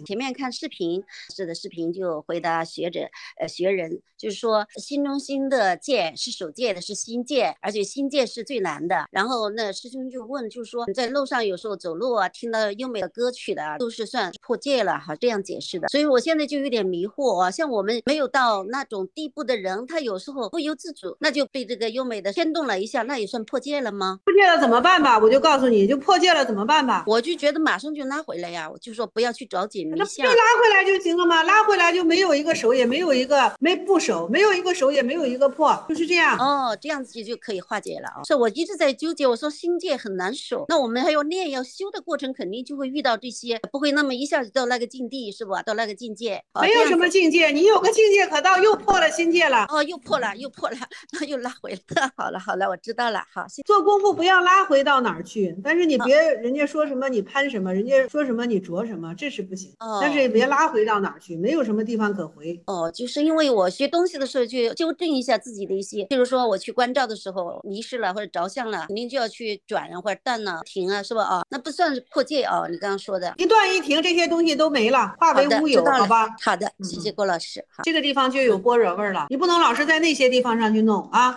前面看视频，是的视频就回答学者学人，就是说心中心的戒是守戒的，是心戒，而且心戒是最难的。然后那师兄就问，就是说你在路上有时候走路啊，听到优美的歌曲的啊，都是算破戒了哈，这样解释的。所以我现在就有点迷惑啊，像我们没有到那种地步的人，他有时候不由自主，那就被这个优美的牵动了一下，那也算破戒了吗？ 破戒了怎么办吧？我就告诉你，就破戒了怎么办吧？ 我就觉得马上就拉回来呀，我就说不要去找解迷那不就相。 拉回来就行了吗？拉回来就没有一个守，也没有一个不守，没有一个守，也没有一个破，就是这样。 哦，这样子就可以化解了啊。是我一直在纠结，我说心戒很难守，那我们还要练要修的过程，肯定就会遇到这些，不会那么一下子到那个境地，是吧？到那个境界， 没有什么境界，你有个境界可到，又破了心戒了。 哦，又破了，又破了，那又拉回了。好了，好了，我知道了。好， 做功夫不要拉回到哪儿去，但是你别人家说什么你攀什么，人家说什么你着什么，这是不行。但是也别拉回到哪儿去，没有什么地方可回。 哦，就是因为我学东西的时候去纠正一下自己的一些，比如说我去关照的时候迷失了或者着相了，肯定就要去转啊或者淡啊停啊，是吧？啊，那不算是破戒啊，你刚刚说的。 一断一停，这些东西都没了，化为乌有，好吧？ 好的，谢谢郭老师。好， 这个地方就有般若味儿了，你不能老是在那些地方上去弄啊。